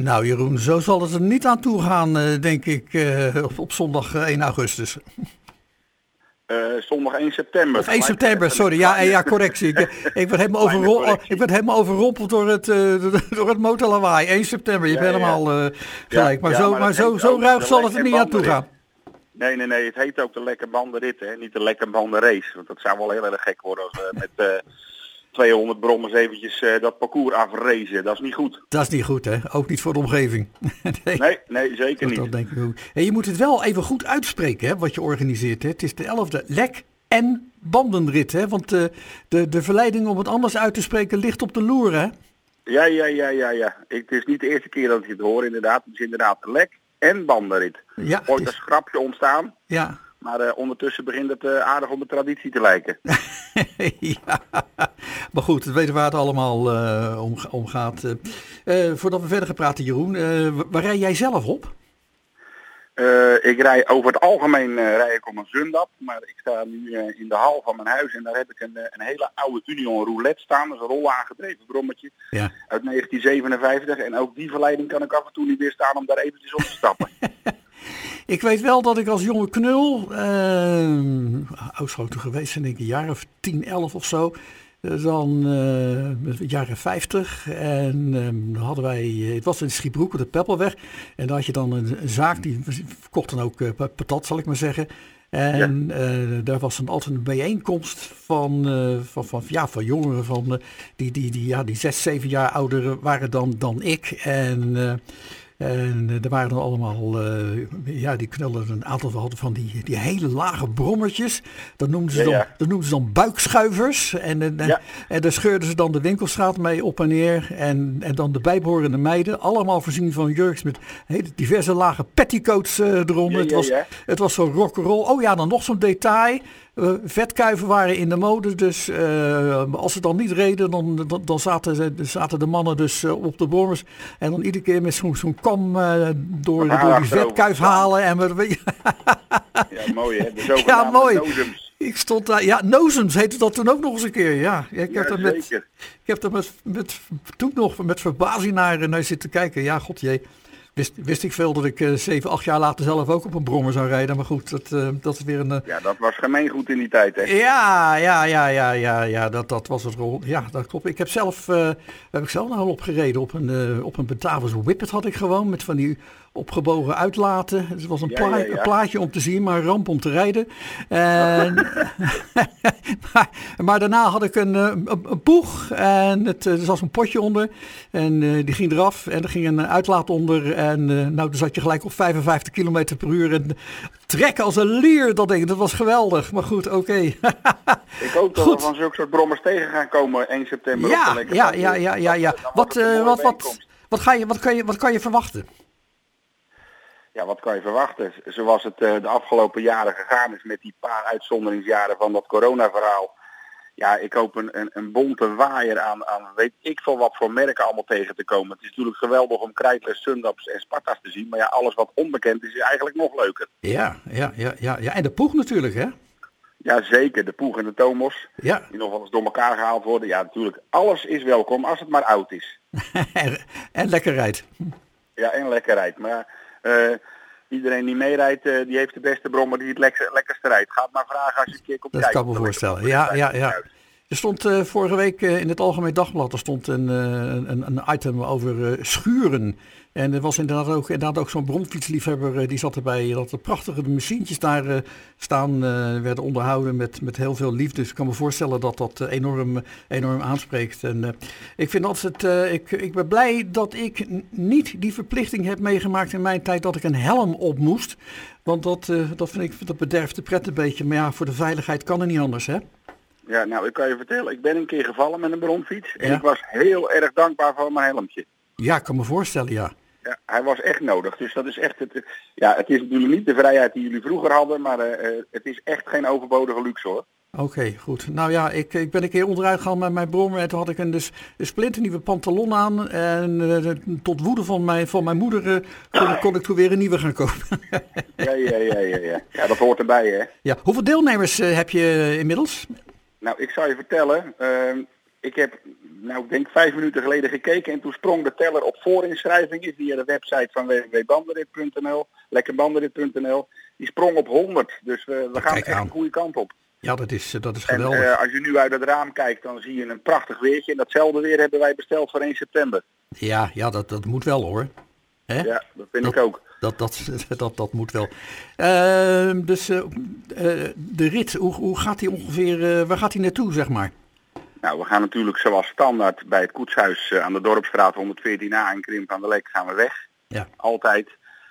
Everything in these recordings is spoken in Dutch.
Nou Jeroen, zo zal het er niet aan toe gaan, denk ik, op zondag 1 augustus. Zondag 1 september. Of 1 september, sorry. Ja, correctie. Ik werd helemaal overrompeld door het motorlawaai. 1 september, je hebt helemaal gelijk. Maar zo ruig zal het er niet aan toe gaan. Nee, het heet ook de lekke bandenrit, hè? Niet de lekke bandenrace. Want dat zou wel heel erg gek worden als we met 200 brommers eventjes dat parcours afracen. Dat is niet goed. Dat is niet goed, hè? Ook niet voor de omgeving. Nee, zeker niet. Dat denk ik ook. En je moet het wel even goed uitspreken, hè, wat je organiseert. Hè? Het is de 11e lek- en bandenrit, hè? Want de verleiding om het anders uit te spreken ligt op de loer, hè? Ja. Het is niet de eerste keer dat ik het hoor, inderdaad. Het is inderdaad de lek- en bandenrit. Ja, ooit als grapje ontstaan. Ja. Maar ondertussen begint het aardig op de traditie te lijken. Ja, maar goed, we weten waar het allemaal om gaat. Voordat we verder gaan praten, Jeroen, waar rij jij zelf op? Ik rij over het algemeen rij ik op een Zundap, maar ik sta nu in de hal van mijn huis en daar heb ik een hele oude Union Roulette staan. Dat is een rollaangedreven brommetje uit 1957 en ook die verleiding kan ik af en toe niet weerstaan om daar eventjes op te stappen. Ik weet wel dat ik als jonge knul, oudschoten geweest ben, denk ik een jaar of 10, 11 of zo. Dan jaren 50 en dan hadden wij, het was in Schiebroek op de Peppelweg. En daar had je dan een zaak, die verkocht dan ook patat, zal ik maar zeggen. En daar was dan altijd een bijeenkomst van jongeren van die 6, 7 jaar ouder waren dan ik. En er waren dan allemaal, die knullen een aantal hadden van die hele lage brommertjes. Dat noemden ze dan buikschuivers. En daar scheurden ze dan de winkelstraat mee op en neer. En dan de bijbehorende meiden, allemaal voorzien van jurks met hele diverse lage petticoats eronder. Het was zo rock'n'roll. Oh ja, dan nog zo'n detail. Vetkuiven waren in de mode, dus als ze dan niet reden, dan zaten de mannen dus op de brommers en dan iedere keer met zo'n kam door die vetkuif halen. En ja, mooi hè, de zogenaamde nozems. Ik stond daar, nozems heette dat toen ook nog eens een keer, ja. Ik heb daar toen nog met verbazing naar zitten kijken, ja, god jee. Wist ik veel dat ik 7, 8 jaar later zelf ook op een brommer zou rijden. Maar goed, dat is weer een... Ja, dat was gemeengoed in die tijd, hè? Ja, dat was het rol. Ja, dat klopt. Ik heb zelf nou opgereden op een Batavus Whippet had ik gewoon. Met van die opgebogen uitlaten. Het was een plaatje om te zien, maar een ramp om te rijden. Maar daarna had ik een poeg en er zat een potje onder. En die ging eraf en er ging een uitlaat onder. En dan zat je gelijk op 55 km per uur. En trekken als een lier, dat was geweldig. Maar goed, oké. Ik hoop dat we van zulke soort brommers tegen gaan komen 1 september. Ja. Wat kan je verwachten? Ja, wat kan je verwachten? Zoals het de afgelopen jaren gegaan is met die paar uitzonderingsjaren van dat coronaverhaal. Ja, ik hoop een bonte waaier aan weet ik veel wat voor merken allemaal tegen te komen. Het is natuurlijk geweldig om Kreidler, Sundaps en Sparta's te zien. Maar ja, alles wat onbekend is eigenlijk nog leuker. Ja. En de poeg natuurlijk, hè? Ja, zeker. De poeg en de tomos. Ja. Die nog wel eens door elkaar gehaald worden. Ja, natuurlijk. Alles is welkom als het maar oud is. En lekker rijdt. Ja, en lekker rijdt. Maar iedereen die meerijdt, die heeft de beste brommer die het lekkerste rijdt. Ga het maar vragen als je een keer komt kijken. Dat kan me voorstellen. Ja. Er stond vorige week in het Algemeen Dagblad een item over schuren. En er was inderdaad ook zo'n bromfietsliefhebber die zat erbij. Dat de prachtige machientjes daar werden onderhouden met heel veel liefde. Dus ik kan me voorstellen dat enorm aanspreekt. En ik vind altijd, ik ben blij dat ik niet die verplichting heb meegemaakt in mijn tijd dat ik een helm op moest. Want dat bederft de pret een beetje. Maar ja, voor de veiligheid kan er niet anders, hè? Ja, nou, ik kan je vertellen, ik ben een keer gevallen met een bromfiets. En ik was heel erg dankbaar voor mijn helmpje. Ja, ik kan me voorstellen, ja. Ja, hij was echt nodig. Dus dat is echt het is natuurlijk niet de vrijheid die jullie vroeger hadden, maar het is echt geen overbodige luxe, hoor. Oké, goed. Nou ja, ik ben een keer onderuit gegaan met mijn brommer en toen had ik een splinternieuwe pantalon aan. En tot woede van mijn moeder kon ik toen weer een nieuwe gaan kopen. Ja, dat hoort erbij, hè. Ja, hoeveel deelnemers heb je inmiddels? Nou, ik zou je vertellen, ik heb, ik denk 5 minuten geleden gekeken en toen sprong de teller op voorinschrijvingen via de website van www.bandenrit.nl, lekkerbandenrit.nl. Die sprong op 100, dus we gaan echt de goede kant op. Ja, dat is geweldig. En als je nu uit het raam kijkt, dan zie je een prachtig weertje. En datzelfde weer hebben wij besteld voor 1 september. Ja, dat moet wel hoor. Hè? Ja, dat vind ik ook. Dat moet wel. Dus de rit, hoe gaat die ongeveer, waar gaat die naartoe, zeg maar? Nou, we gaan natuurlijk zoals standaard bij het koetshuis aan de Dorpsstraat 114a in Krimp aan de Lek gaan we weg. Ja. Altijd.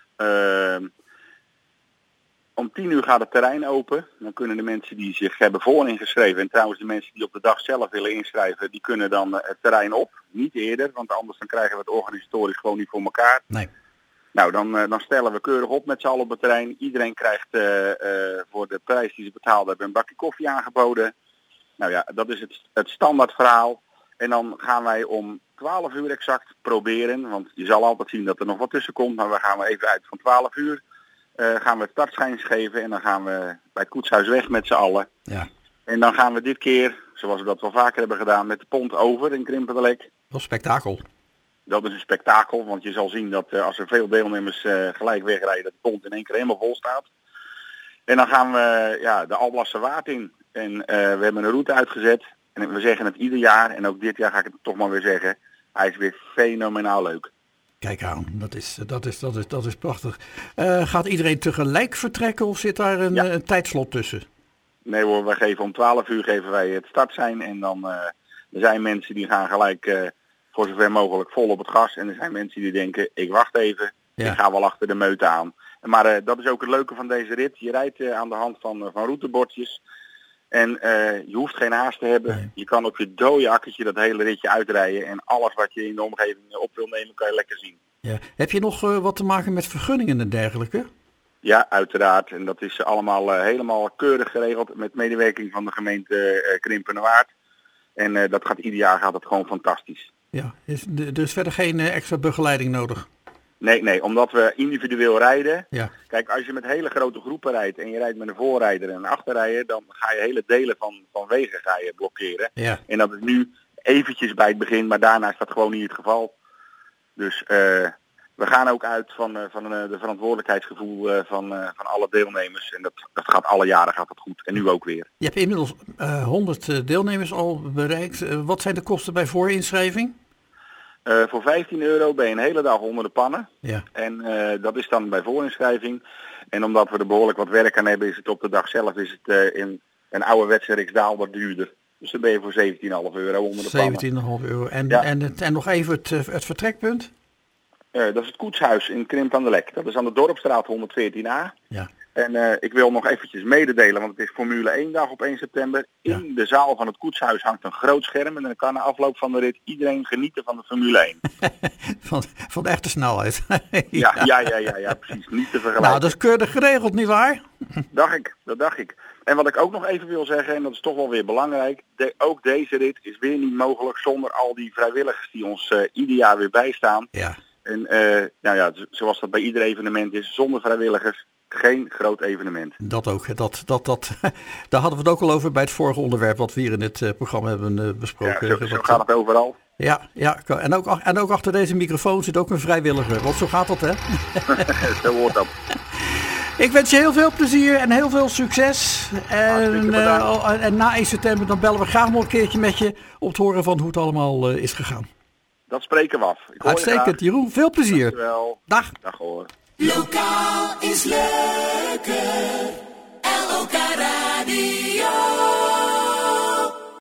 Om 10:00 gaat het terrein open. Dan kunnen de mensen die zich hebben vooringeschreven, en trouwens de mensen die op de dag zelf willen inschrijven, die kunnen dan het terrein op. Niet eerder, want anders dan krijgen we het organisatorisch gewoon niet voor elkaar. Nee. Nou, dan stellen we keurig op met z'n allen op het terrein. Iedereen krijgt voor de prijs die ze betaald hebben een bakje koffie aangeboden. Nou ja, dat is het standaard verhaal. En dan gaan wij om 12:00 exact proberen, want je zal altijd zien dat er nog wat tussen komt, maar we gaan even uit van 12:00. Gaan we het startschijns geven en dan gaan we bij het koetshuis weg met z'n allen. Ja. En dan gaan we dit keer, zoals we dat wel vaker hebben gedaan, met de pont over in Krimp aan de Lek. Dat is spektakel. Dat is een spektakel, want je zal zien dat als er veel deelnemers gelijk wegrijden, dat de pont in één keer helemaal vol staat. En dan gaan we de Alblasserwaard in. En we hebben een route uitgezet. En we zeggen het ieder jaar, en ook dit jaar ga ik het toch maar weer zeggen, hij is weer fenomenaal leuk. Kijk aan, dat is prachtig. Gaat iedereen tegelijk vertrekken of zit daar een tijdslot tussen? Nee hoor, wij geven om 12:00 geven wij het startsein en dan er zijn mensen die gaan gelijk voor zover mogelijk vol op het gas. En er zijn mensen die denken, ik wacht even, ik ga wel achter de meute aan. Maar dat is ook het leuke van deze rit. Je rijdt aan de hand van routebordjes. En je hoeft geen haast te hebben. Nee. Je kan op je dode akkertje dat hele ritje uitrijden. En alles wat je in de omgeving op wil nemen, kan je lekker zien. Ja. Heb je nog wat te maken met vergunningen en dergelijke? Ja, uiteraard. En dat is allemaal helemaal keurig geregeld met medewerking van de gemeente Krimpen-Waard. En dat gaat ieder jaar gaat het gewoon fantastisch. Ja, er is verder geen extra begeleiding nodig? Nee, omdat we individueel rijden. Ja. Kijk, als je met hele grote groepen rijdt en je rijdt met een voorrijder en een achterrijder, dan ga je hele delen van wegen ga je blokkeren. Ja. En dat is nu eventjes bij het begin, maar daarna is dat gewoon niet het geval. Dus we gaan ook uit van de verantwoordelijkheidsgevoel van alle deelnemers. En dat gaat alle jaren gaat dat goed. En nu ook weer. Je hebt inmiddels 100 deelnemers al bereikt. Wat zijn de kosten bij voorinschrijving? Voor €15 ben je een hele dag onder de pannen. Ja. En dat is dan bij voorinschrijving. En omdat we er behoorlijk wat werk aan hebben, is het op de dag zelf is het in een ouderwetse Riksdaalder duurder. Dus dan ben je voor €17,5 onder de pannen. €17,5. En nog even het vertrekpunt? Dat is het koetshuis in Krimp aan de Lek. Dat is aan de Dorpsstraat 114a. Ja. En ik wil nog eventjes mededelen, want het is Formule 1 dag op 1 september. In de zaal van het koetshuis hangt een groot scherm. En dan kan na afloop van de rit iedereen genieten van de Formule 1. van de echte snelheid. ja, precies. Niet te vergelijken. Nou, dat is keurig geregeld, nietwaar? Dat dacht ik. En wat ik ook nog even wil zeggen, en dat is toch wel weer belangrijk. Ook deze rit is weer niet mogelijk zonder al die vrijwilligers die ons ieder jaar weer bijstaan. Ja. En zoals dat bij ieder evenement is, zonder vrijwilligers geen groot evenement. Dat ook. Daar hadden we het ook al over bij het vorige onderwerp wat we hier in het programma hebben besproken. Ja, zo gaat het overal. Ja. En ook achter deze microfoon zit ook een vrijwilliger. Want zo gaat dat, hè? Zo hoort dat. Ik wens je heel veel plezier en heel veel succes. En na 1 september dan bellen we graag nog een keertje met je om te horen van hoe het allemaal is gegaan. Dat spreken we af. Uitstekend, Jeroen. Veel plezier. Dankjewel. Dag. Dag hoor. Lokaal is leuker. LOK Radio.